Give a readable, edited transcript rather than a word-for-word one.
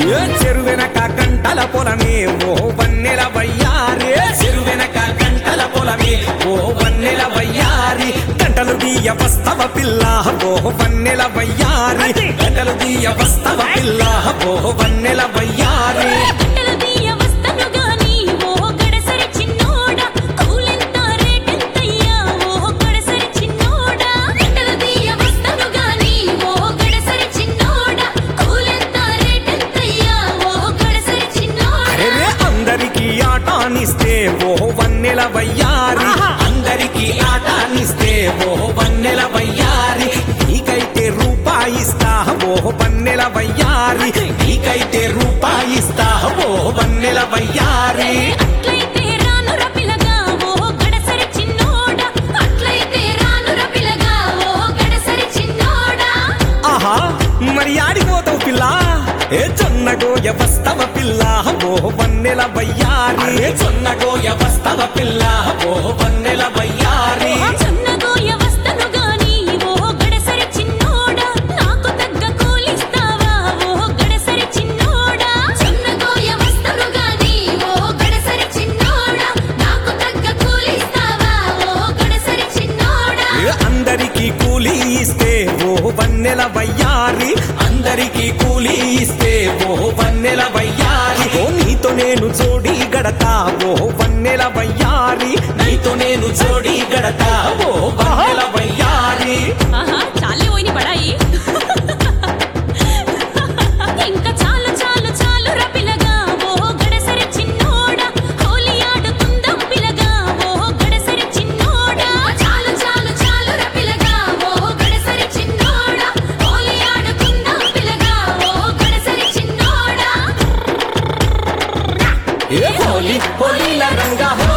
చెరువెనక గంటల పొలమే ఓ వన్నెల వయ్యారి చెరువెనక గంటల పొలమే ఓ వన్నెల వయ్యారి గంటలు దీయ వస్తవ పిల్ల ఓ వన్నెల వయ్యారి గంటలు దీయ వస్తవ పిల్ల ఓ వన్నెల వయ్యారి ఓ వన్నెల వయ్యారి అందరికి ఆటానిస్తే ఓ వన్నెల వయ్యారి నీకైతే రూపాయిస్తా ఓ వన్నెల వయ్యారి నీకైతే రూపాయిస్తా ఓ వన్నెల వయ్యారి ఆహా మరి ఆడిపోతావు పిల్ల ఏ జొన్నగోయ వస్తవ పిల్ల ఓ వన్నెల వయ్యారి జొన్నగోయ వస్తవ పిల్ల ఓ వన్నెల వయ్యారి అందరికీ కూలి ఇస్తే ఓ వన్నెల వయ్యారి అందరికీ కూలి ఇస్తే ఓ వన్నెల వయ్యారి ఓ నీతో నేను జోడి గడతా ఓ వన్నెల వయ్యారి నీతో నేను జోడి గడతా ఓ వన్నెల వయ్యారి చాలే పోయి పడాయి ఇంకా చాలు చాలు చాలు రా పిల్లగా ఓ గడసరి చిన్నోడా హోలీ ఆడుకుందాం పిల్లగా ఓ గడసరి చిన్నోడా చాలు చాలు చాలు రా పిల్లగా ఓ గడసరి చిన్నోడా హోలీ ఆడుకుందాం పిల్లగా ఓ గడసరి చిన్నోడా ఏ హోలీ హోలీల రంగా